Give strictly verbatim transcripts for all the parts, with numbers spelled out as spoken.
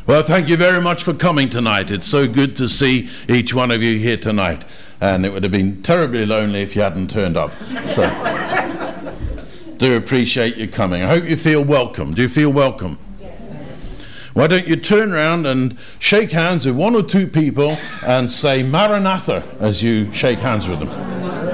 Well, thank you very much for coming tonight. It's so good to see each one of you here tonight. And it would have been terribly lonely if you hadn't turned up. So, do appreciate you coming. I hope you feel welcome. Do you feel welcome? Yes. Why don't you turn around and shake hands with one or two people and say Maranatha as you shake hands with them.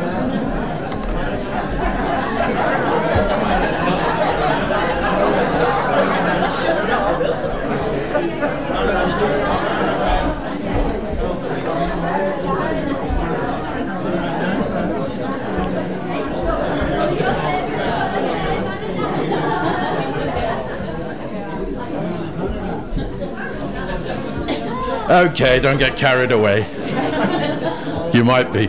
Okay, don't get carried away. You might be.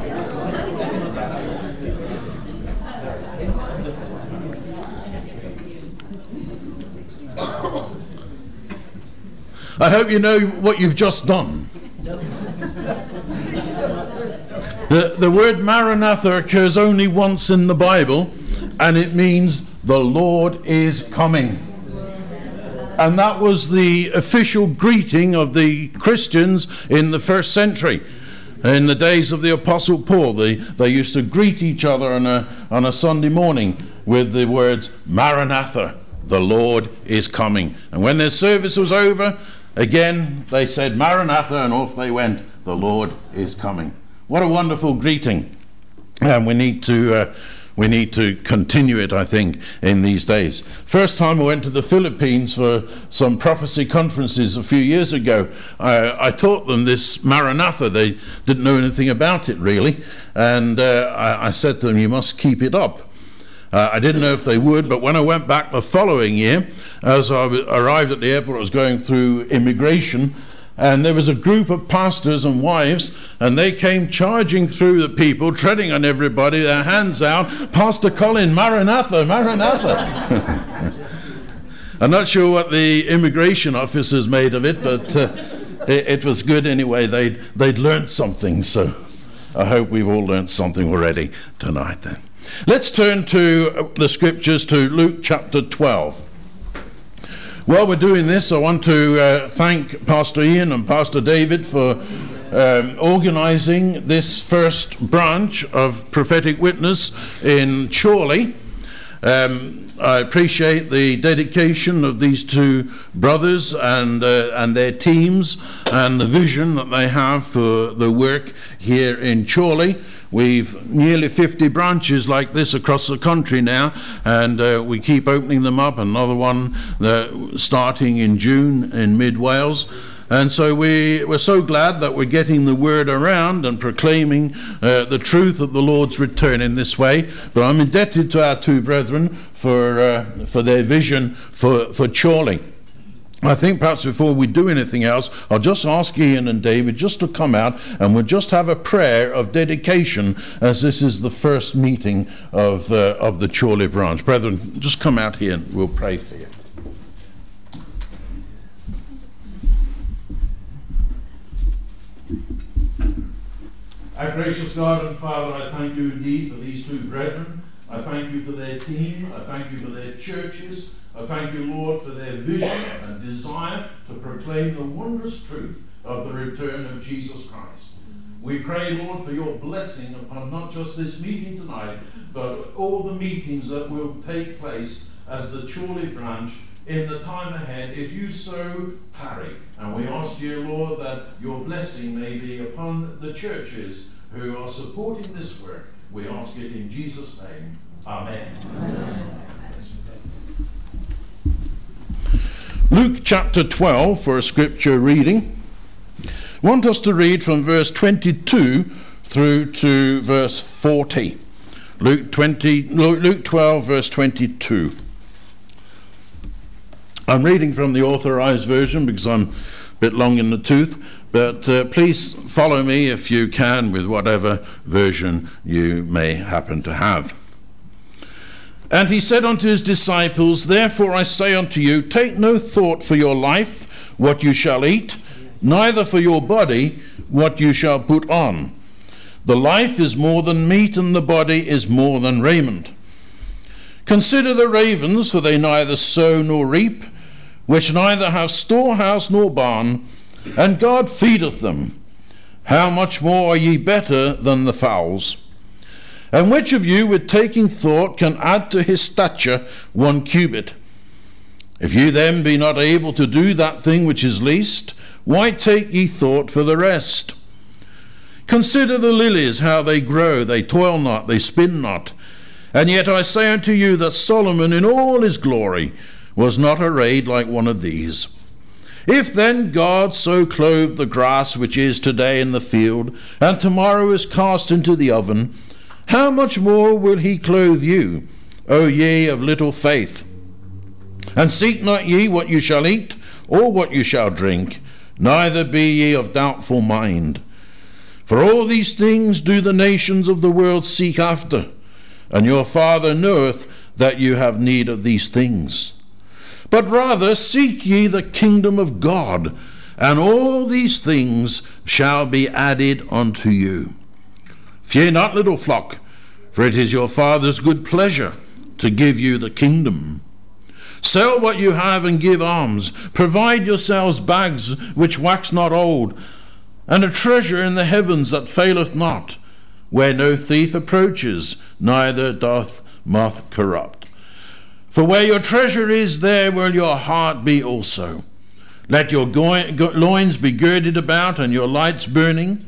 I hope you know what you've just done. The, the word Maranatha occurs only once in the Bible, and it means the Lord is coming. And that was the official greeting of the Christians in the first century. In the days of the Apostle Paul, they, they used to greet each other on a, on a Sunday morning with the words, Maranatha, the Lord is coming. And when their service was over, again, they said, Maranatha, and off they went, the Lord is coming. What a wonderful greeting. And we need to... Uh, We need to continue it, I think, in these days. First time I went to the Philippines for some prophecy conferences a few years ago, I, I taught them this Maranatha. They didn't know anything about it, really. And uh, I, I said to them, you must keep it up. Uh, I didn't know if they would, but when I went back the following year, as I arrived at the airport, I was going through immigration, and there was a group of pastors and wives, and they came charging through the people, treading on everybody, their hands out, Pastor Colin, Maranatha, Maranatha. I'm not sure what the immigration officers made of it, but uh, it, it was good anyway. They'd, they'd learned something, so I hope we've all learned something already tonight then. Let's turn to the scriptures, to Luke chapter twelve. While we're doing this, I want to uh, thank Pastor Ian and Pastor David for um, organizing this first branch of prophetic witness in Chorley. Um, I appreciate the dedication of these two brothers and uh, and their teams and the vision that they have for the work here in Chorley. We've nearly fifty branches like this across the country now, and uh, we keep opening them up. Another one uh, starting in June in mid-Wales. And so we, we're so glad that we're getting the word around and proclaiming uh, the truth of the Lord's return in this way. But I'm indebted to our two brethren for uh, for their vision for, for Chorley. I think perhaps before we do anything else, I'll just ask Ian and David just to come out, and we'll just have a prayer of dedication, as this is the first meeting of uh, of the Chorley branch. Brethren, just come out here and we'll pray for you. Our gracious God and Father, I thank you indeed for these two brethren. I thank you for their team. I thank you for their churches. I thank you, Lord, for their vision and desire to proclaim the wondrous truth of the return of Jesus Christ. We pray, Lord, for your blessing upon not just this meeting tonight, but all the meetings that will take place as the Chorley branch in the time ahead, if you so tarry. And we ask you, Lord, that your blessing may be upon the churches who are supporting this work. We ask it in Jesus' name. Amen. Amen. Luke chapter twelve for a scripture reading. I want us to read from verse twenty-two through to verse forty. Luke twenty, Luke twelve, verse twenty-two. I'm reading from the Authorized Version because I'm a bit long in the tooth, but uh, please follow me if you can with whatever version you may happen to have. And he said unto his disciples, Therefore I say unto you, take no thought for your life, what you shall eat, neither for your body, what you shall put on. The life is more than meat, and the body is more than raiment. Consider the ravens, for they neither sow nor reap, which neither have storehouse nor barn, and God feedeth them, how much more are ye better than the fowls? And which of you with taking thought can add to his stature one cubit? If you then be not able to do that thing which is least, why take ye thought for the rest? Consider the lilies, how they grow, they toil not, they spin not. And yet I say unto you that Solomon in all his glory was not arrayed like one of these. If then God so clothe the grass which is today in the field, and tomorrow is cast into the oven, how much more will he clothe you, O ye of little faith? And seek not ye what you shall eat, or what you shall drink, neither be ye of doubtful mind. For all these things do the nations of the world seek after, and your Father knoweth that you have need of these things. But rather seek ye the kingdom of God, and all these things shall be added unto you. Fear not, little flock, for it is your Father's good pleasure to give you the kingdom. Sell what you have and give alms. Provide yourselves bags which wax not old, and a treasure in the heavens that faileth not, where no thief approaches, neither doth moth corrupt. For where your treasure is, there will your heart be also. Let your go- go- loins be girded about, and your lights burning,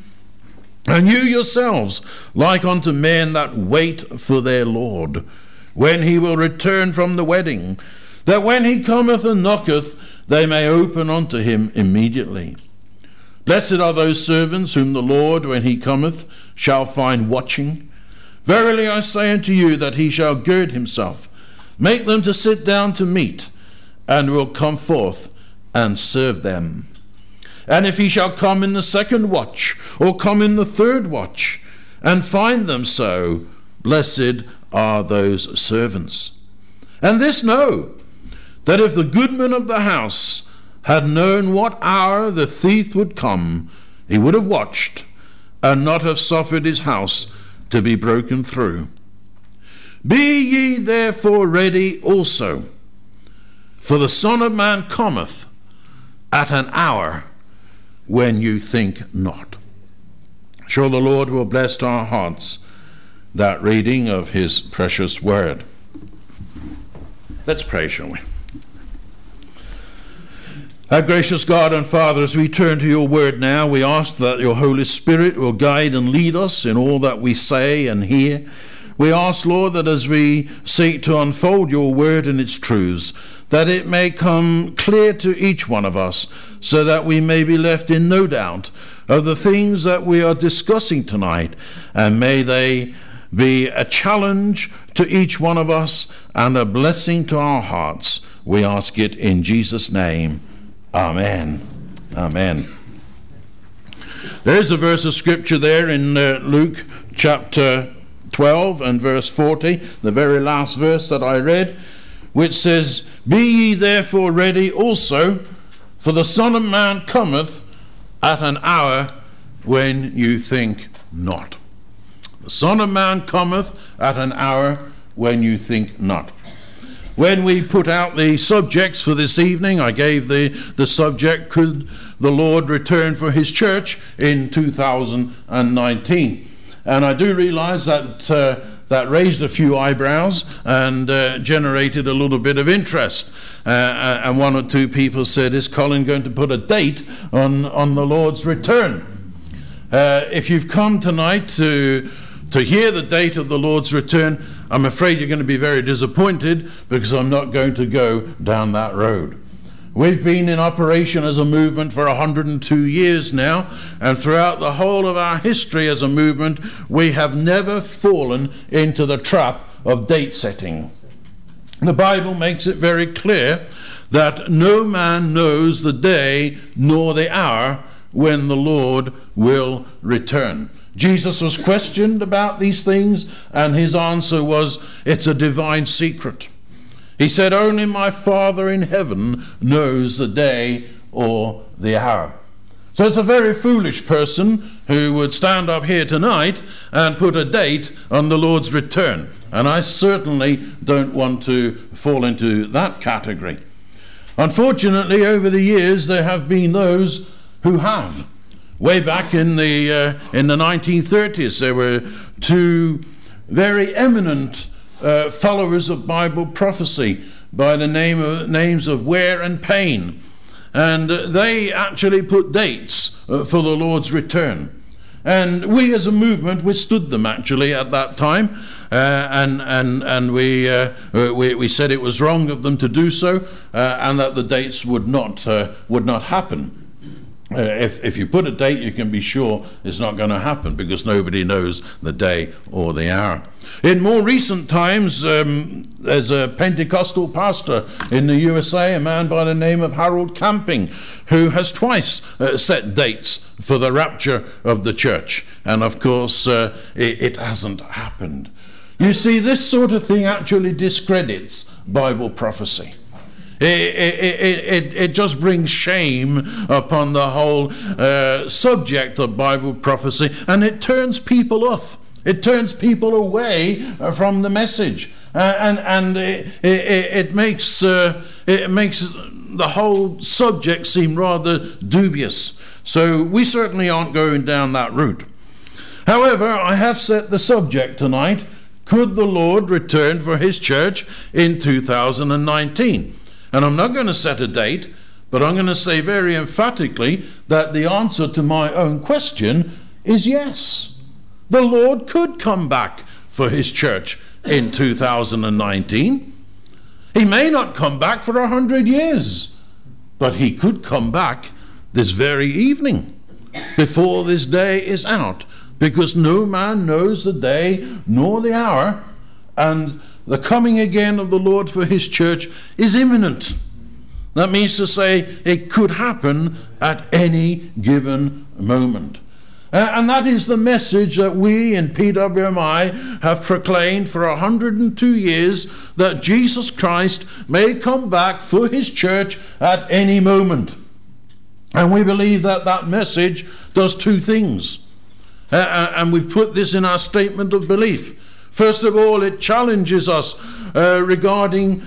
and you yourselves like unto men that wait for their Lord, when he will return from the wedding, that when he cometh and knocketh, they may open unto him immediately. Blessed are those servants whom the Lord, when he cometh, shall find watching. Verily I say unto you, that he shall gird himself, make them to sit down to meat, and will come forth and serve them. And if he shall come in the second watch, or come in the third watch, and find them so, blessed are those servants. And this know, that if the goodman of the house had known what hour the thief would come, he would have watched, and not have suffered his house to be broken through. Be ye therefore ready also, for the Son of Man cometh at an hour when you think not. Sure, the Lord will bless to our hearts that reading of his precious word. Let's pray, shall we? Our gracious God and Father, as we turn to your word now, we ask that your Holy Spirit will guide and lead us in all that we say and hear. We ask, Lord, that as we seek to unfold your word and its truths, that it may come clear to each one of us, so that we may be left in no doubt of the things that we are discussing tonight, and may they be a challenge to each one of us and a blessing to our hearts. We ask it in Jesus' name. Amen. Amen. There is a verse of scripture there in uh, Luke chapter twelve and verse forty, the very last verse that I read, which says, Be ye therefore ready also, for the Son of Man cometh at an hour when you think not. The Son of Man cometh at an hour when you think not. When we put out the subjects for this evening, I gave the, the subject, Could the Lord Return for His Church in two thousand nineteen? And I do realize that uh, that raised a few eyebrows and uh, generated a little bit of interest. Uh, and one or two people said, is Colin going to put a date on, on the Lord's return? Uh, if you've come tonight to to hear the date of the Lord's return, I'm afraid you're going to be very disappointed, because I'm not going to go down that road. We've been in operation as a movement for one hundred two years now, and throughout the whole of our history as a movement, we have never fallen into the trap of date setting. The Bible makes it very clear that no man knows the day nor the hour when the Lord will return. Jesus was questioned about these things, and his answer was, it's a divine secret. He said, only my Father in heaven knows the day or the hour. So it's a very foolish person who would stand up here tonight and put a date on the Lord's return. And I certainly don't want to fall into that category. Unfortunately, over the years, there have been those who have. Way back in the uh, in the nineteen thirties, there were two very eminent uh, followers of Bible prophecy by the name of, names of Ware and Payne, and uh, they actually put dates uh, for the Lord's return. And we as a movement withstood them actually at that time, uh, and and and we, uh, we we said it was wrong of them to do so, uh, and that the dates would not uh, would not happen. Uh, if, if you put a date, you can be sure it's not going to happen, because nobody knows the day or the hour. In more recent times, um, there's a Pentecostal pastor in the U S A, a man by the name of Harold Camping, who has twice uh, set dates for the rapture of the church. And of course, uh, it, it hasn't happened. You see, this sort of thing actually discredits Bible prophecy. It, it, it, it just brings shame upon the whole uh, subject of Bible prophecy, and it turns people off. It turns people away from the message, uh, and and it, it, it makes uh, it makes the whole subject seem rather dubious. So we certainly aren't going down that route. However, I have set the subject tonight: could the Lord return for His church in two thousand nineteen? And I'm not going to set a date, but I'm going to say very emphatically that the answer to my own question is yes. The Lord could come back for His church in two thousand nineteen. He may not come back for a hundred years, but He could come back this very evening, before this day is out, because no man knows the day nor the hour, and the coming again of the Lord for His church is imminent. That means to say it could happen at any given moment. Uh, and that is the message that we in P W M I have proclaimed for one hundred two years, that Jesus Christ may come back for His church at any moment. And we believe that that message does two things. Uh, and we've put this in our statement of belief. First of all, it challenges us uh, regarding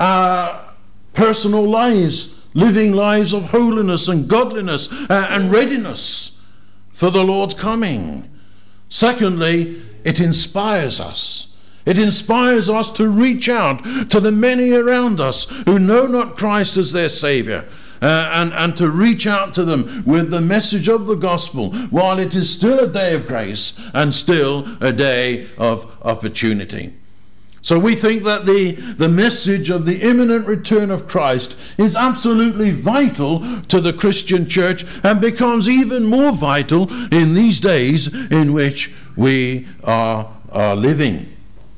our personal lives, living lives of holiness and godliness uh, and readiness for the Lord's coming. Secondly, it inspires us. It inspires us to reach out to the many around us who know not Christ as their Savior, Uh, and, and to reach out to them with the message of the gospel while it is still a day of grace and still a day of opportunity. So we think that the, the message of the imminent return of Christ is absolutely vital to the Christian church, and becomes even more vital in these days in which we are, are living.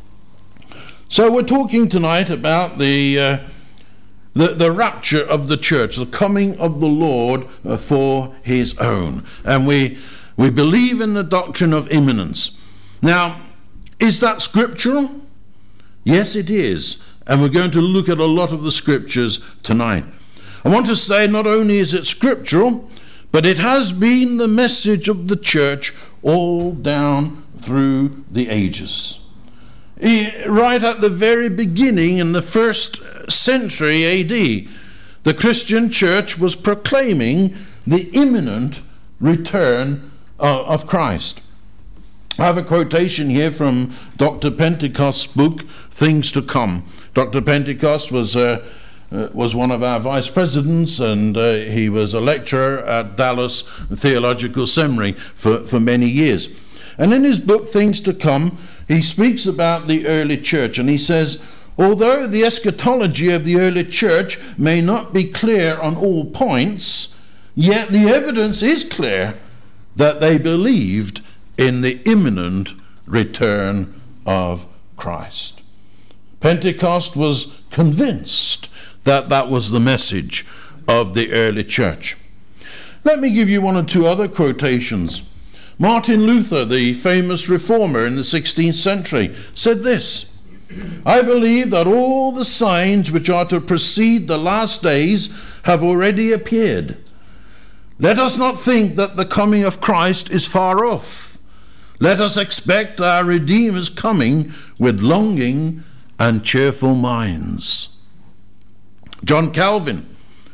So we're talking tonight about the uh, The, the rapture of the church, the coming of the Lord for His own. And we, we believe in the doctrine of imminence. Now, is that scriptural? Yes, it is. And we're going to look at a lot of the scriptures tonight. I want to say not only is it scriptural, but it has been the message of the church all down through the ages. Right at the very beginning, in the first century A D, the Christian church was proclaiming the imminent return of Christ. I have a quotation here from Doctor Pentecost's book, Things to Come. Doctor Pentecost was uh, uh, was one of our vice presidents, and uh, he was a lecturer at Dallas Theological Seminary for, for many years. And in his book, Things to Come, he speaks about the early church, and he says, although the eschatology of the early church may not be clear on all points, yet the evidence is clear that they believed in the imminent return of Christ. Pentecost was convinced that that was the message of the early church. Let me give you one or two other quotations. Martin Luther, the famous reformer in the sixteenth century, said this: I believe that all the signs which are to precede the last days have already appeared. Let us not think that the coming of Christ is far off. Let us expect our Redeemer's coming with longing and cheerful minds. John Calvin,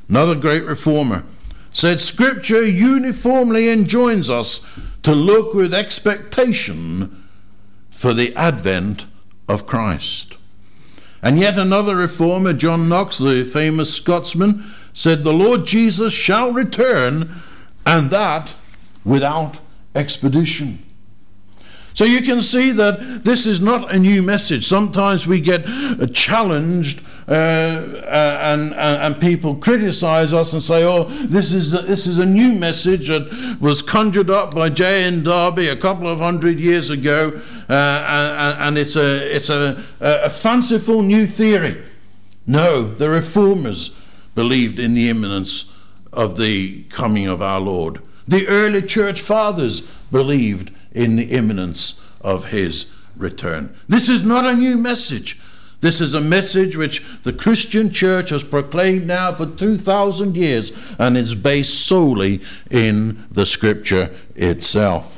another great reformer, said, Scripture uniformly enjoins us to look with expectation for the advent of Christ. And yet another reformer, John Knox, the famous Scotsman, said, the Lord Jesus shall return, and that without expedition. So you can see that this is not a new message. Sometimes we get challenged uh, uh, and, and, and people criticize us and say, oh, this is, a, this is a new message that was conjured up by J N Darby a couple of hundred years ago, uh, and, and it's, a, it's a, a fanciful new theory. No, the reformers believed in the imminence of the coming of our Lord. The early church fathers believed in the imminence of his return. This is not a new message. This is a message which the Christian church has proclaimed now for two thousand years, and is based solely in the Scripture itself.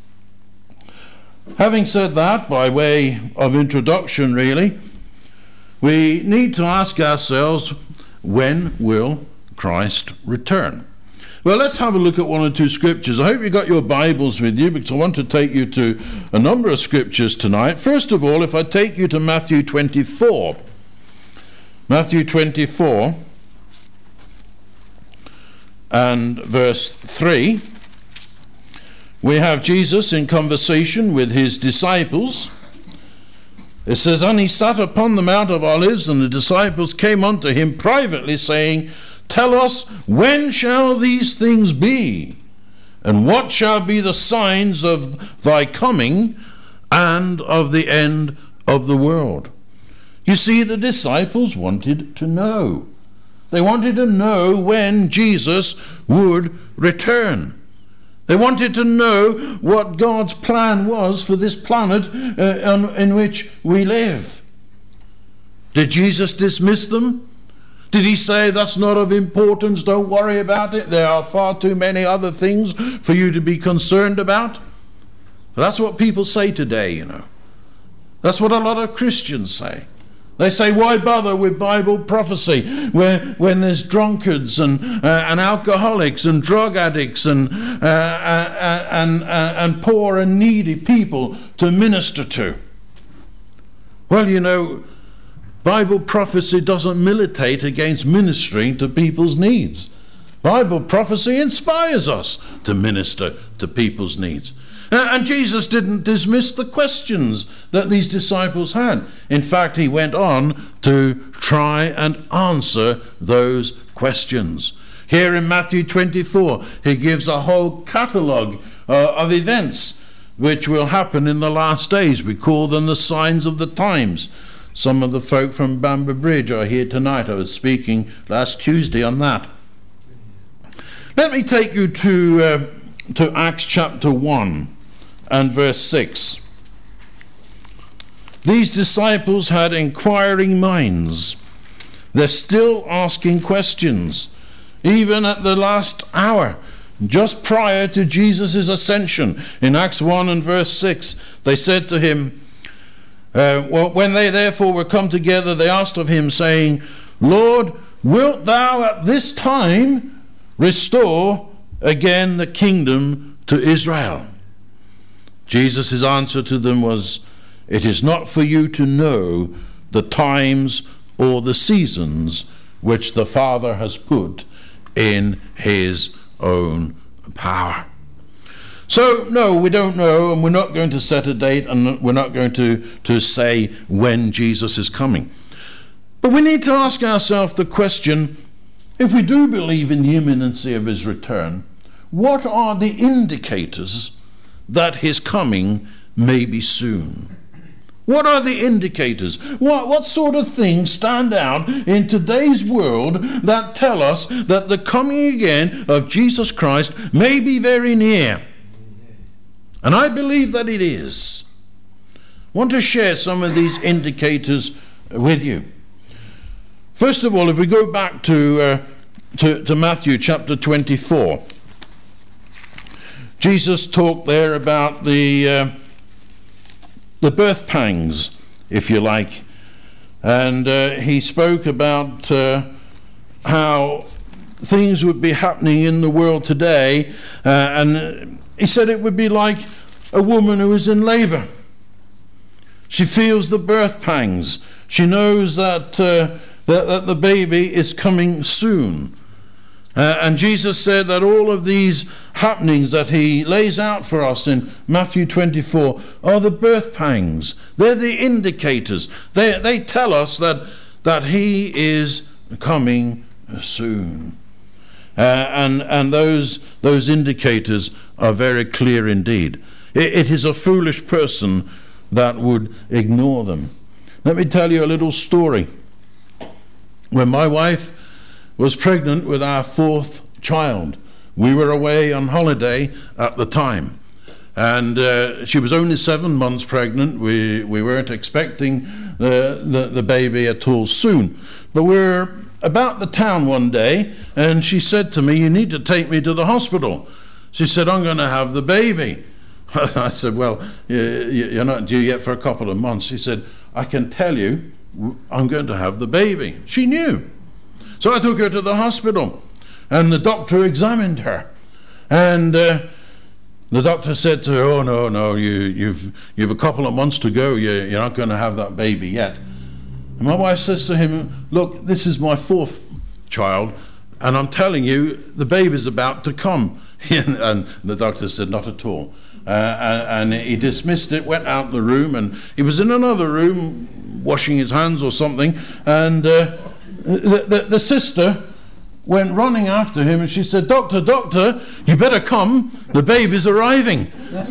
Having said that, by way of introduction really, we need to ask ourselves, when will Christ return? Well, let's have a look at one or two scriptures. I hope you got your Bibles with you, because I want to take you to a number of scriptures tonight. First of all, if I take you to Matthew twenty-four. Matthew twenty-four and verse three. We have Jesus in conversation with his disciples. It says, and he sat upon the Mount of Olives, and the disciples came unto him privately, saying, tell us, when shall these things be? And what shall be the signs of thy coming and of the end of the world? You see, the disciples wanted to know. They wanted to know when Jesus would return. They wanted to know what God's plan was for this planet uh, on, in which we live. Did Jesus dismiss them? Did he say, that's not of importance, don't worry about it, there are far too many other things for you to be concerned about? That's what people say today, you know. That's what a lot of Christians say. They say, why bother with Bible prophecy when, when there's drunkards and, uh, and alcoholics and drug addicts and, uh, uh, and, uh, and poor and needy people to minister to? Well, you know, Bible prophecy doesn't militate against ministering to people's needs. Bible prophecy inspires us to minister to people's needs. And Jesus didn't dismiss the questions that these disciples had. In fact, he went on to try and answer those questions. Here in Matthew twenty-four, he gives a whole catalogue uh, of events which will happen in the last days. We call them the signs of the times. Some of the folk from Bamber Bridge are here tonight. I was speaking last Tuesday on that. Let me take you to, uh, to Acts chapter one and verse six. These disciples had inquiring minds. They're still asking questions, even at the last hour, just prior to Jesus' ascension. In Acts one and verse six, they said to him, Uh, well, when they therefore were come together, they asked of him, saying, Lord, wilt thou at this time restore again the kingdom to Israel? Jesus' answer to them was, it is not for you to know the times or the seasons which the Father has put in his own power. So, no, we don't know, and we're not going to set a date, and we're not going to, to say when Jesus is coming. But we need to ask ourselves the question, if we do believe in the imminency of his return, what are the indicators that his coming may be soon? What are the indicators? What, what sort of things stand out in today's world that tell us that the coming again of Jesus Christ may be very near? And I believe that it is. I want to share some of these indicators with you. First of all, if we go back to, uh, to, to Matthew chapter twenty-four, Jesus talked there about the, uh, the birth pangs, if you like. And uh, he spoke about uh, how things would be happening in the world today, uh, and he said it would be like a woman who is in labor. She feels the birth pangs. She knows that, uh, that, that the baby is coming soon. Uh, and Jesus said that all of these happenings that he lays out for us in Matthew twenty-four are the birth pangs. They're the indicators. They, they tell us that, that he is coming soon. Uh, and and those, those indicators are very clear indeed. It, it is a foolish person that would ignore them. Let me tell you a little story. When my wife was pregnant with our fourth child, we were away on holiday at the time, and uh, she was only seven months pregnant. We we weren't expecting the, the the baby at all soon, but we were about the town one day, and she said to me, "You need to take me to the hospital." She said, "I'm going to have the baby." I said, "Well, you're not due yet for a couple of months." She said, "I can tell you, I'm going to have the baby." She knew. So I took her to the hospital, and the doctor examined her. And uh, the doctor said to her, "Oh, no, no, you, you've, you've a couple of months to go. You're, you're not going to have that baby yet." And my wife says to him, "Look, this is my fourth child, and I'm telling you, the baby's about to come." And the doctor said, "Not at all." Uh, and, and he dismissed it, went out the room, and he was in another room washing his hands or something, and uh, the, the, the sister went running after him, and she said, "Doctor, doctor, you better come, the baby's arriving."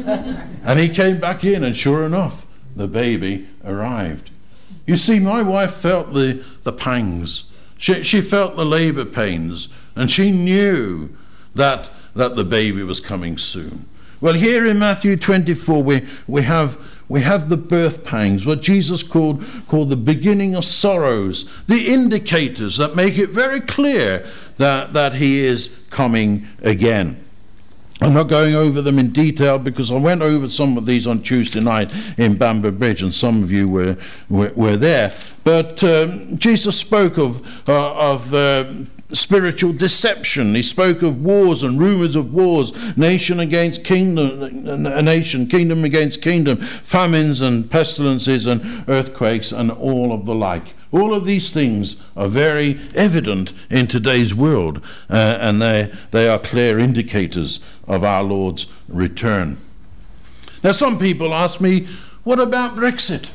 And he came back in, and sure enough, the baby arrived. You see, my wife felt the, the pangs. She, she felt the labor pains, and she knew that, that the baby was coming soon. Well, here in Matthew twenty-four, we, we have we have the birth pangs, what Jesus called, called the beginning of sorrows, the indicators that make it very clear that, that he is coming again. I'm not going over them in detail because I went over some of these on Tuesday night in Bamber Bridge, and some of you were, were, were there. But um, Jesus spoke of, uh, of uh, spiritual deception. He spoke of wars and rumors of wars, nation against kingdom, a nation, kingdom against kingdom, famines and pestilences and earthquakes and all of the like. All of these things are very evident in today's world, uh, and they, they are clear indicators of our Lord's return. Now, some people ask me, what about Brexit?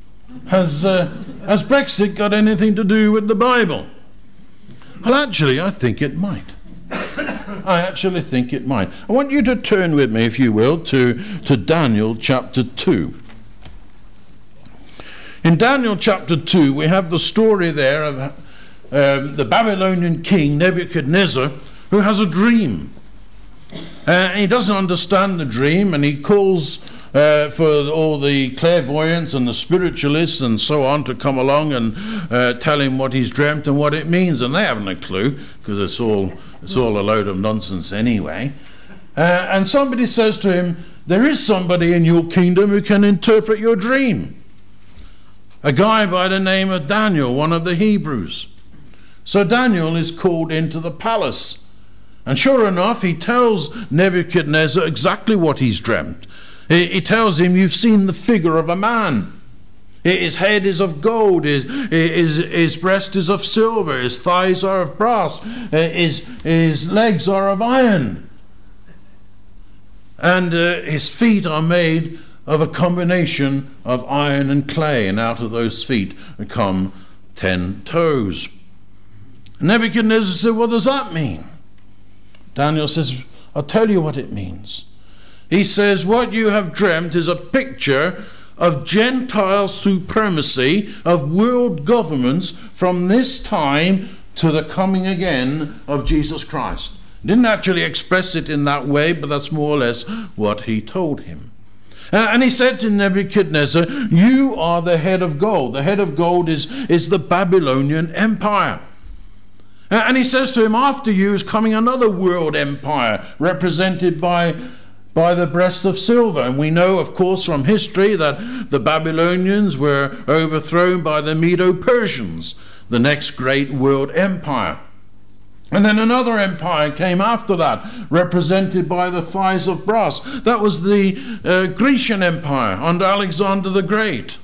Has, uh, has Brexit got anything to do with the Bible? Well, actually, I think it might. I actually think it might. I want you to turn with me, if you will, to, to Daniel chapter two. In Daniel chapter two, we have the story there of uh, the Babylonian king Nebuchadnezzar, who has a dream. Uh, he doesn't understand the dream, and he calls uh, for all the clairvoyants and the spiritualists and so on to come along and uh, tell him what he's dreamt and what it means, and they haven't a clue because it's all it's all a load of nonsense anyway. Uh, and somebody says to him, "There is somebody in your kingdom who can interpret your dream." A guy by the name of Daniel, one of the Hebrews. So Daniel is called into the palace. And sure enough, he tells Nebuchadnezzar exactly what he's dreamt. He, he tells him, "You've seen the figure of a man. His head is of gold, his, his, his breast is of silver, his thighs are of brass, his, his legs are of iron. And uh, his feet are made of a combination of iron and clay, and out of those feet come ten toes." Nebuchadnezzar said, "What does that mean?" Daniel says, "I'll tell you what it means." He says, "What you have dreamt is a picture of Gentile supremacy, of world governments from this time to the coming again of Jesus Christ." Didn't actually express it in that way, but that's more or less what he told him. Uh, and he said to Nebuchadnezzar, "You are the head of gold." The head of gold is, is the Babylonian Empire. Uh, and he says to him, "After you is coming another world empire represented by, by the breast of silver." And we know, of course, from history that the Babylonians were overthrown by the Medo-Persians, the next great world empire. And then another empire came after that, represented by the thighs of brass. That was the uh, Grecian Empire under Alexander the Great.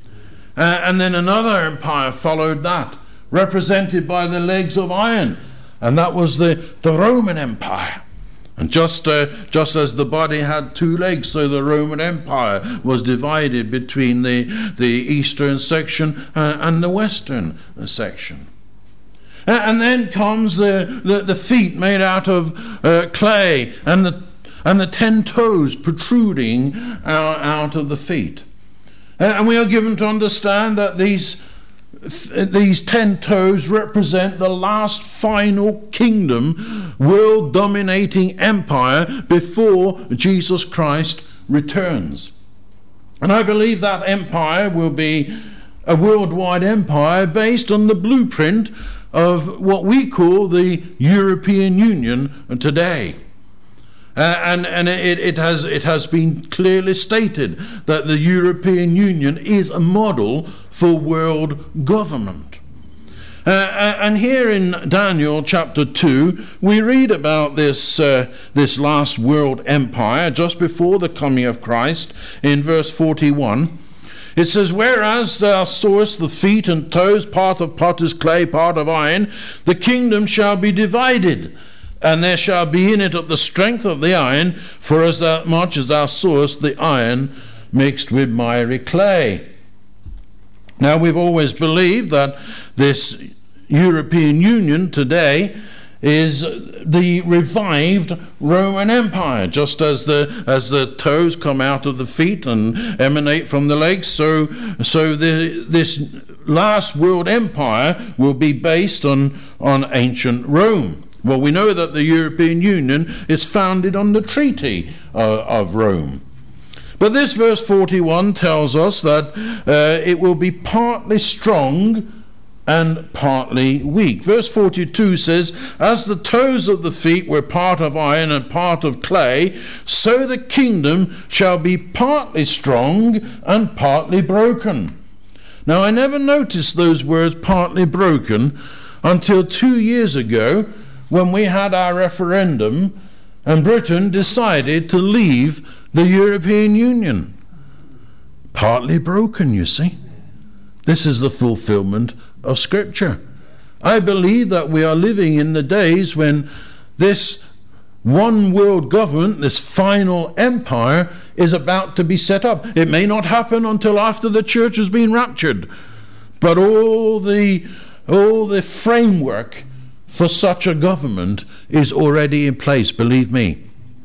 Uh, and then another empire followed that, represented by the legs of iron. And that was the, the Roman Empire. And just, uh, just as the body had two legs, so the Roman Empire was divided between the, the eastern section uh, and the western section. And then comes the, the, the feet made out of uh, clay, and the, and the ten toes protruding out, out of the feet. And we are given to understand that these, these ten toes represent the last final kingdom, world-dominating empire before Jesus Christ returns. And I believe that empire will be a worldwide empire based on the blueprint of what we call the European Union today. Uh, and and it, it, has, it has been clearly stated that the European Union is a model for world government. Uh, and here in Daniel chapter two, we read about this, uh, this last world empire just before the coming of Christ in verse forty-one. It says, whereas thou sawest the feet and toes, part of potter's clay, part of iron, the kingdom shall be divided, and there shall be in it of the strength of the iron, for as much as thou sawest the iron mixed with miry clay. Now, we've always believed that this European Union today is the revived Roman Empire. Just as the as the toes come out of the feet and emanate from the legs, so so the, this last world empire will be based on, on ancient Rome. Well, we know that the European Union is founded on the Treaty uh, of Rome. But this verse forty-one tells us that uh, it will be partly strong and partly weak. Verse forty-two says, as the toes of the feet were part of iron and part of clay, so the kingdom shall be partly strong and partly broken. Now, I never noticed those words partly broken until two years ago when we had our referendum and Britain decided to leave the European Union. Partly broken, you see. This is the fulfillment of Scripture. I believe that we are living in the days when this one world government, this final empire, is about to be set up. It may not happen until after the church has been raptured, but all the all the framework for such a government is already in place, believe me.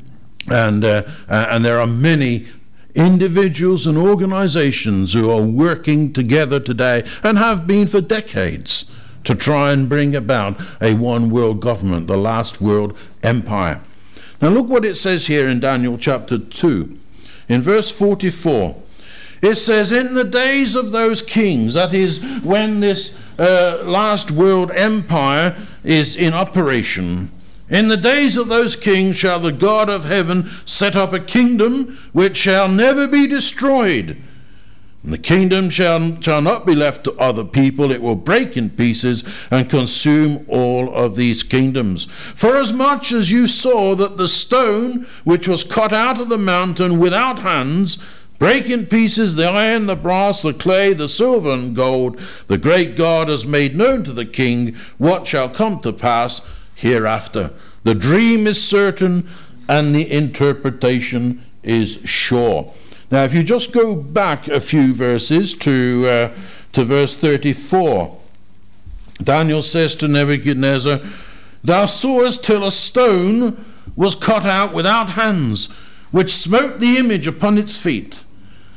And uh, and there are many individuals and organizations who are working together today and have been for decades to try and bring about a one world government, the last world empire. Now look what it says here in Daniel chapter two. In verse forty-four, it says, in the days of those kings, that is when this uh, last world empire is in operation, in the days of those kings shall the God of heaven set up a kingdom which shall never be destroyed. And the kingdom shall, shall not be left to other people. It will break in pieces and consume all of these kingdoms. For as much as you saw that the stone which was cut out of the mountain without hands break in pieces the iron, the brass, the clay, the silver and gold, the great God has made known to the king what shall come to pass hereafter. The dream is certain and the interpretation is sure. Now, if you just go back a few verses to uh, to verse thirty-four, Daniel says to Nebuchadnezzar, thou sawest till a stone was cut out without hands, which smote the image upon its feet.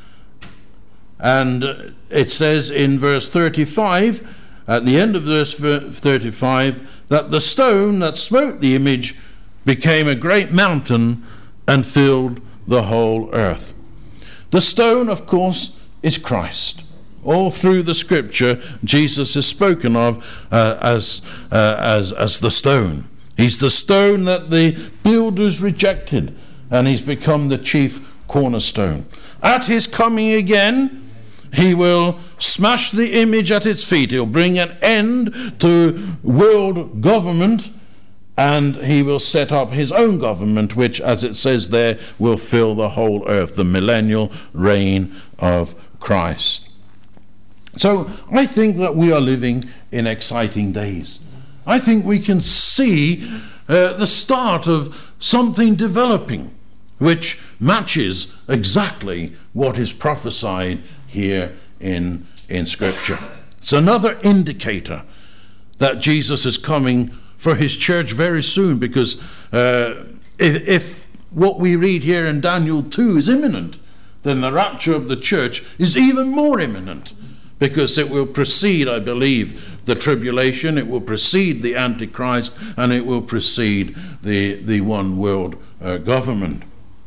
And it says in verse thirty-five, at the end of verse thirty-five, that the stone that smote the image became a great mountain and filled the whole earth. The stone, of course, is Christ. All through the Scripture, Jesus is spoken of uh, as, uh, as, as the stone. He's the stone that the builders rejected, and he's become the chief cornerstone. At his coming again, he will smash the image at its feet. He'll bring an end to world government, and he will set up his own government, which, as it says there, will fill the whole earth, the millennial reign of Christ. So I think that we are living in exciting days. I think we can see uh, the start of something developing which matches exactly what is prophesied here in, in Scripture. It's another indicator that Jesus is coming for his church very soon, because uh, if, if what we read here in Daniel two is imminent, then the rapture of the church is even more imminent, because it will precede, I believe, the tribulation, it will precede the Antichrist, and it will precede the, the one world uh, government.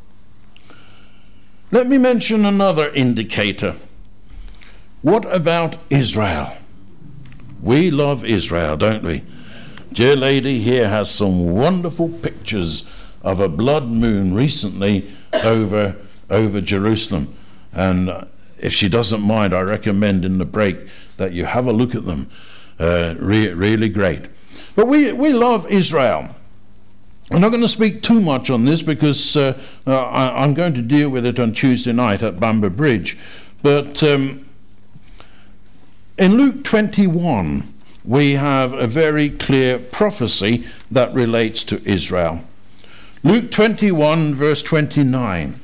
Let me mention another indicator. What about Israel? We love Israel, don't we? Dear lady here has some wonderful pictures of a blood moon recently over, over Jerusalem. And if she doesn't mind, I recommend in the break that you have a look at them. Uh, re- really great. But we, we love Israel. I'm not going to speak too much on this, because uh, uh, I, I'm going to deal with it on Tuesday night at Bamber Bridge. But um, in Luke twenty-one, we have a very clear prophecy that relates to Israel. Luke twenty-one, verse twenty-nine.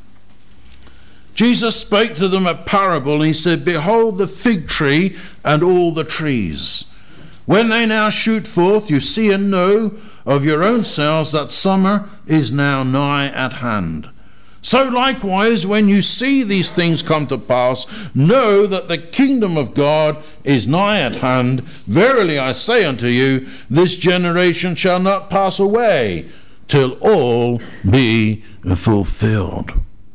Jesus spake to them a parable. He said, Behold the fig tree and all the trees. When they now shoot forth, you see and know of your own selves that summer is now nigh at hand. So likewise, when you see these things come to pass, know that the kingdom of God is nigh at hand. Verily I say unto you, this generation shall not pass away till all be fulfilled.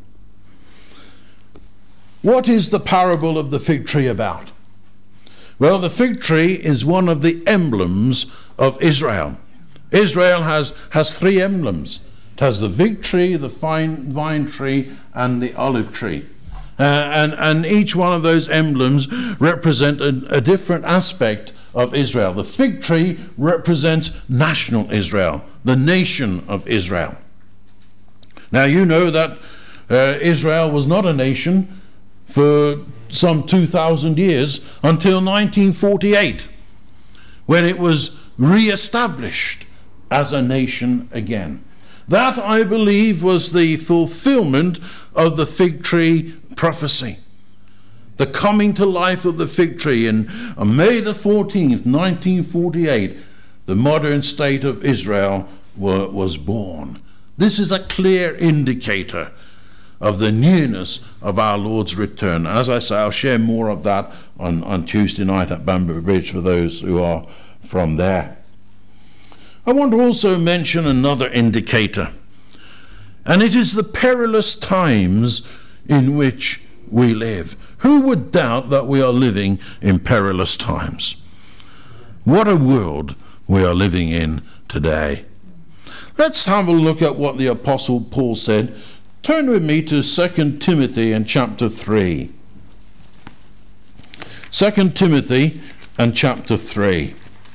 What is the parable of the fig tree about? Well, the fig tree is one of the emblems of Israel. Israel has, has three emblems. It has the fig tree, the vine, vine tree, and the olive tree. Uh, and, and each one of those emblems represent a, a different aspect of Israel. The fig tree represents national Israel, the nation of Israel. Now, you know that uh, Israel was not a nation for some two thousand years until nineteen forty-eight, when it was re-established as a nation again. That, I believe, was the fulfillment of the fig tree prophecy. The coming to life of the fig tree. And on May the fourteenth, nineteen forty-eight, the modern state of Israel were, was born. This is a clear indicator of the nearness of our Lord's return. As I say, I'll share more of that on, on Tuesday night at Bamber Bridge for those who are from there. I want to also mention another indicator, and it is the perilous times in which we live. Who would doubt that we are living in perilous times? What a world we are living in today. Let's have a look at what the Apostle Paul said. Turn with me to Second Timothy and chapter three. Second Timothy and chapter three.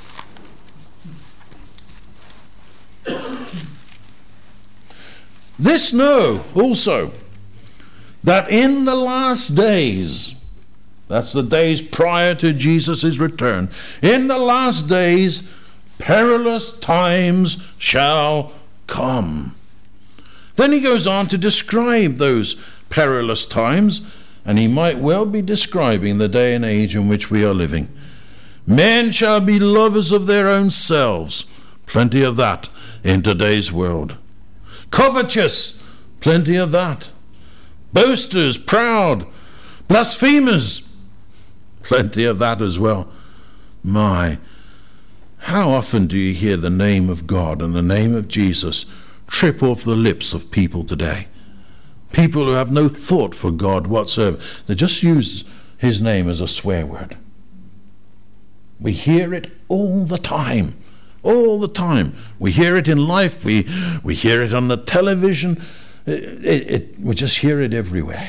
This know also, that in the last days, that's the days prior to Jesus' return, in the last days perilous times shall come. Then he goes on to describe those perilous times, and he might well be describing the day and age in which we are living. Men shall be lovers of their own selves. Plenty of that in today's world. Covetous. Plenty of that. Boasters, proud, blasphemers. Plenty of that as well. My, how often do you hear the name of God and the name of Jesus trip off the lips of people today? People who have no thought for God whatsoever. They just use his name as a swear word. We hear it all the time. All the time. We hear it in life. We, we hear it on the television. It, it, it, we just hear it everywhere.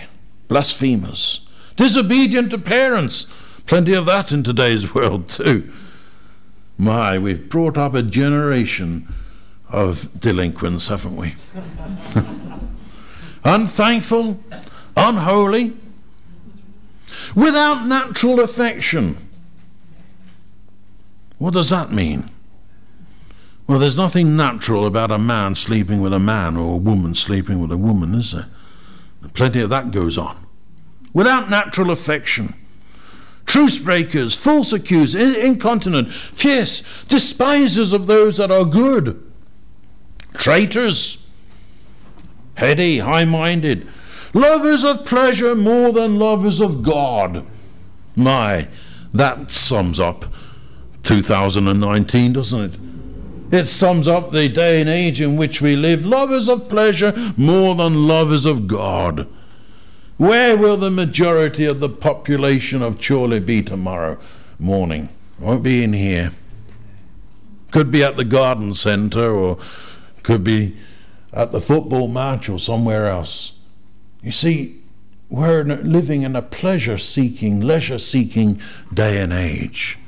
Blasphemers. Disobedient to parents. Plenty of that in today's world too. My, we've brought up a generation of delinquents, haven't we? Unthankful, unholy, without natural affection. What does that mean? Well, there's nothing natural about a man sleeping with a man or a woman sleeping with a woman, is there? Plenty of that goes on. Without natural affection. Truce breakers, false accusers, incontinent, fierce, despisers of those that are good, traitors, heady, high-minded, lovers of pleasure more than lovers of God. My, that sums up two thousand nineteen, doesn't it? It sums up the day and age in which we live. Lovers of pleasure more than lovers of God. Where will the majority of the population of Chorley be tomorrow morning? Won't be in here. Could be at the garden centre, or could be at the football match or somewhere else. You see, we're living in a pleasure-seeking, leisure-seeking day and age.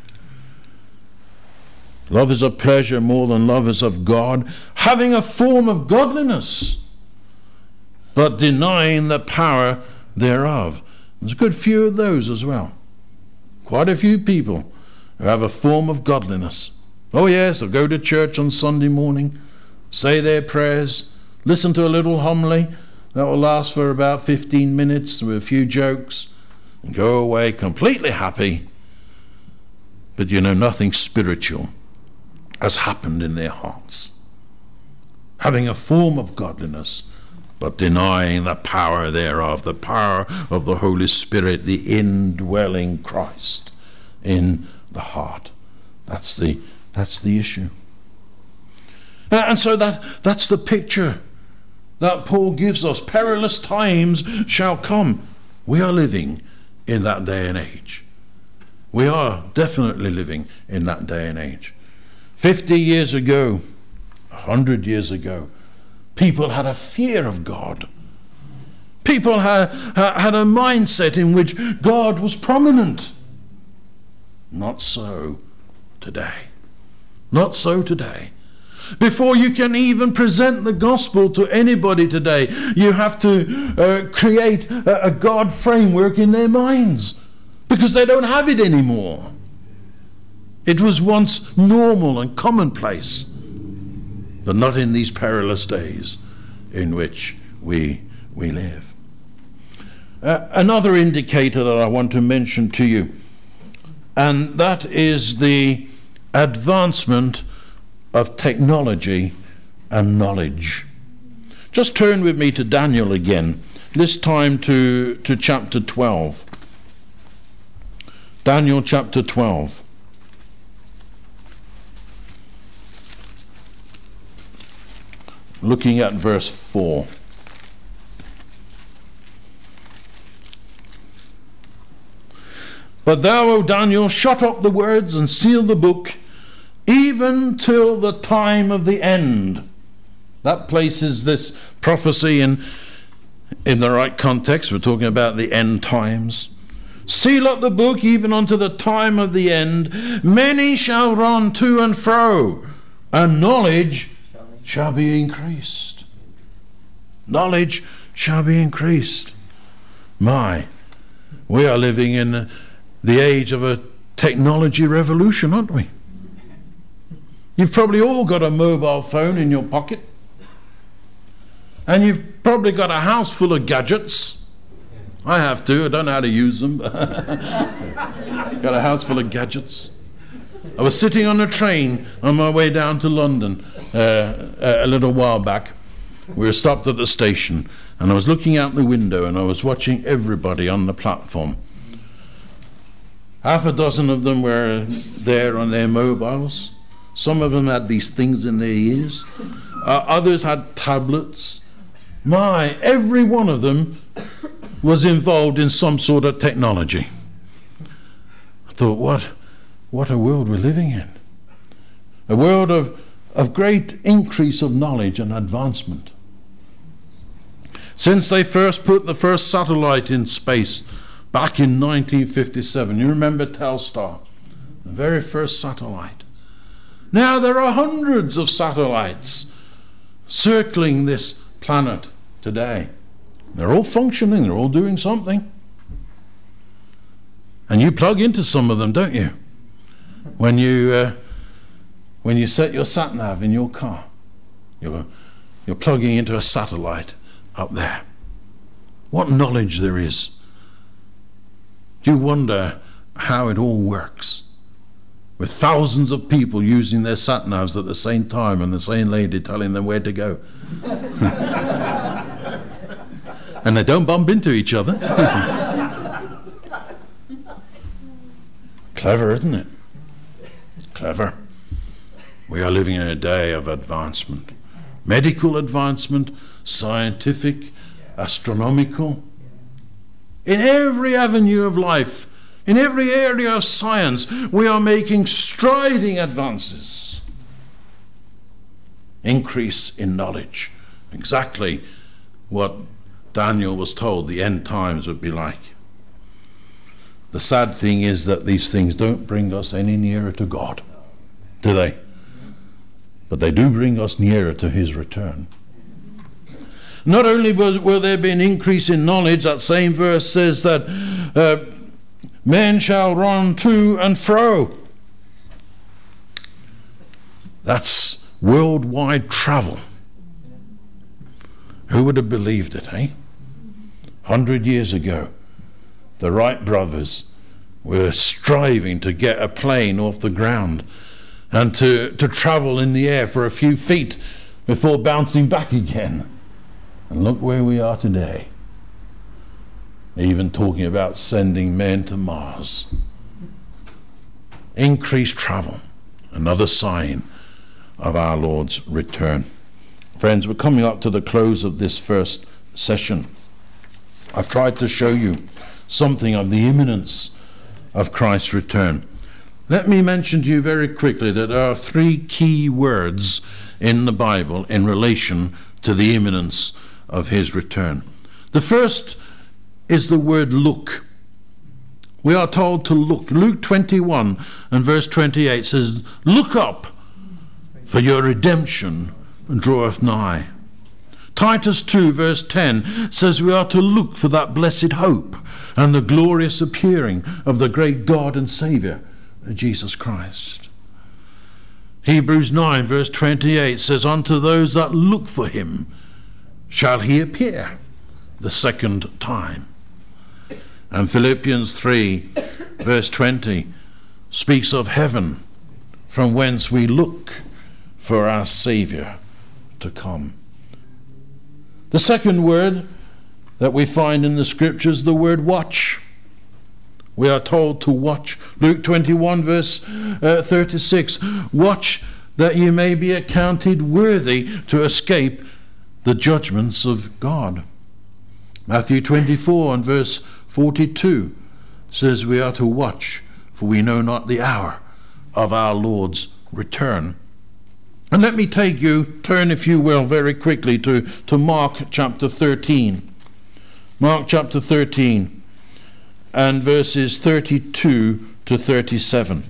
Lovers of pleasure more than lovers of God, having a form of godliness, but denying the power thereof. There's a good few of those as well. Quite a few people who have a form of godliness. Oh yes, they'll go to church on Sunday morning, say their prayers, listen to a little homily that will last for about fifteen minutes with a few jokes, and go away completely happy. But you know, nothing spiritual has happened in their hearts. Having a form of godliness, but denying the power thereof, the power of the Holy Spirit, the indwelling Christ in the heart. That's the that's the issue. And so that that's the picture that Paul gives us. Perilous times shall come. We are living in that day and age. We are definitely living in that day and age. Fifty years ago, a hundred years ago, people had a fear of God. People had, had a mindset in which God was prominent. Not so today. Not so today. Before you can even present the gospel to anybody today, you have to uh, create a, a God framework in their minds, because they don't have it anymore. It was once normal and commonplace, but not in these perilous days in which we we live. Uh, another indicator that I want to mention to you, and that is the advancement of technology and knowledge. Just turn with me to Daniel again, this time to, to chapter twelve. Daniel chapter twelve. Looking at verse four. But thou, O Daniel, shut up the words and seal the book, even till the time of the end. That places this prophecy in, in the right context. We're talking about the end times. Seal up the book even unto the time of the end. Many shall run to and fro, and knowledge shall be increased. Knowledge shall be increased. My, we are living in the age of a technology revolution, aren't we? You've probably all got a mobile phone in your pocket, and you've probably got a house full of gadgets. I have too. I don't know how to use them. Got a house full of gadgets. I was sitting on a train on my way down to London uh, a little while back. We were stopped at the station, and I was looking out the window, and I was watching everybody on the platform. Half a dozen of them were there on their mobiles. Some of them had these things in their ears. Uh, others had tablets. My, every one of them was involved in some sort of technology. I thought, what, what a world we're living in. A world of, of great increase of knowledge and advancement. Since they first put the first satellite in space back in nineteen fifty-seven, you remember Telstar, the very first satellite. Now there are hundreds of satellites circling this planet today. They're all functioning, they're all doing something. And you plug into some of them, don't you? When you uh, when you set your sat nav in your car, you're, you're plugging into a satellite up there. What knowledge there is. Do you wonder how it all works? With thousands of people using their sat navs at the same time and the same lady telling them where to go. And they don't bump into each other. Clever, isn't it? Clever. We are living in a day of advancement. Medical advancement, scientific, astronomical. In every avenue of life, in every area of science, we are making striding advances. Increase in knowledge. Exactly what Daniel was told the end times would be like. The sad thing is that these things don't bring us any nearer to God, do they? But they do bring us nearer to his return. Not only will, will there be an increase in knowledge, that same verse says that uh, men shall run to and fro. That's worldwide travel. Who would have believed it, eh? Hundred years ago, the Wright brothers were striving to get a plane off the ground and to, to travel in the air for a few feet before bouncing back again. And look where we are today. Even talking about sending men to Mars. Increased travel, another sign of our Lord's return. Friends, we're coming up to the close of this first session. I've tried to show you something of the imminence of Christ's return. Let me mention to you very quickly that there are three key words in the Bible in relation to the imminence of his return. The first is the word look. We are told to look. Luke twenty-one and verse twenty-eight says, "Look up, for your redemption draweth nigh." Titus two verse ten says we are to look for that blessed hope and the glorious appearing of the great God and Saviour, Jesus Christ. Hebrews nine verse twenty-eight says, "Unto those that look for him shall he appear the second time." And Philippians three verse twenty speaks of heaven, from whence we look for our Saviour to come. The second word that we find in the scriptures, the word watch. We are told to watch. Luke twenty-one verse uh, thirty-six, "Watch that you may be accounted worthy to escape the judgments of God." Matthew twenty-four and verse forty-two says we are to watch, for we know not the hour of our Lord's return. And let me take you, turn if you will, very quickly to, to Mark chapter thirteen. Mark chapter thirteen and verses thirty-two to thirty-seven.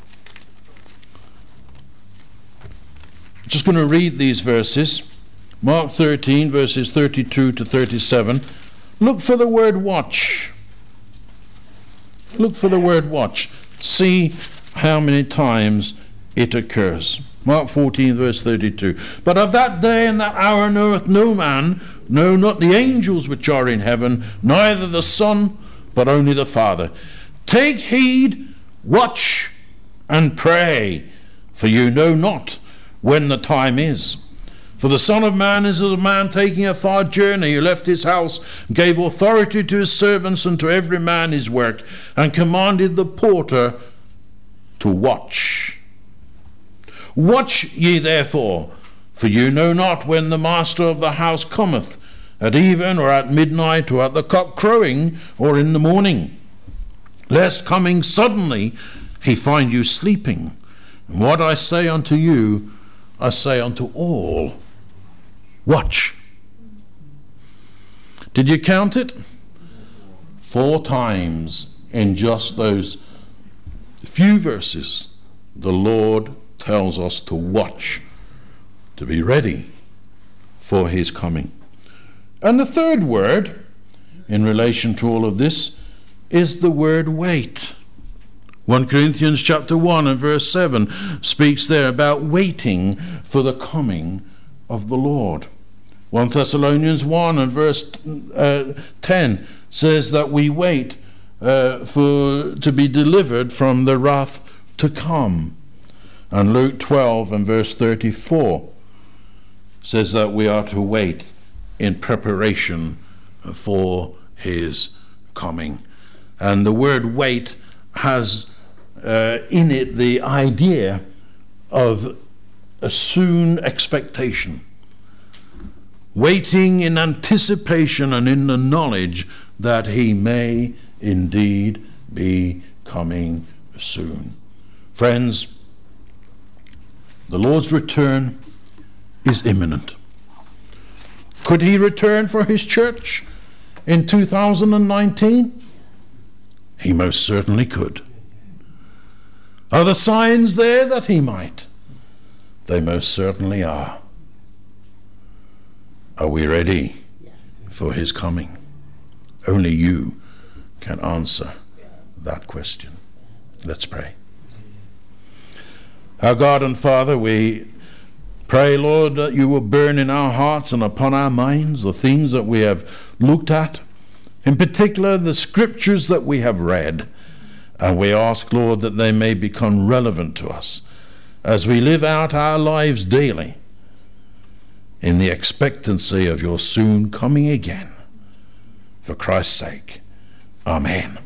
I'm just going to read these verses. Mark thirteen verses thirty-two to thirty-seven. Look for the word watch. Look for the word watch. See how many times it occurs. Mark fourteen verse thirty-two. "But of that day and that hour knoweth no man, no, not the angels which are in heaven, neither the Son, but only the Father. Take heed, watch, and pray, for you know not when the time is. For the Son of Man is as a man taking a far journey, who left his house, and gave authority to his servants and to every man his work, and commanded the porter to watch. Watch ye therefore, for you know not when the master of the house cometh, at even, or at midnight, or at the cock crowing, or in the morning, lest coming suddenly he find you sleeping. And what I say unto you, I say unto all, watch." Did you count it? Four times in just those few verses, the Lord tells us to watch, to be ready for his coming. And the third word in relation to all of this is the word wait. First Corinthians chapter one and verse seven speaks there about waiting for the coming of the Lord. First Thessalonians one and verse uh, ten says that we wait uh, for to be delivered from the wrath to come. And Luke twelve and verse thirty-four says that we are to wait in preparation for his coming. And the word wait has uh, in it the idea of a soon expectation. Waiting in anticipation and in the knowledge that he may indeed be coming soon. Friends, the Lord's return is imminent. Could he return for his church in two thousand nineteen? He most certainly could. Are the signs there that he might? They most certainly are. Are we ready for his coming? Only you can answer that question. Let's pray. Our God and Father, we pray, Lord, that you will burn in our hearts and upon our minds the things that we have looked at, in particular the scriptures that we have read. And we ask, Lord, that they may become relevant to us as we live out our lives daily in the expectancy of your soon coming again. For Christ's sake, amen.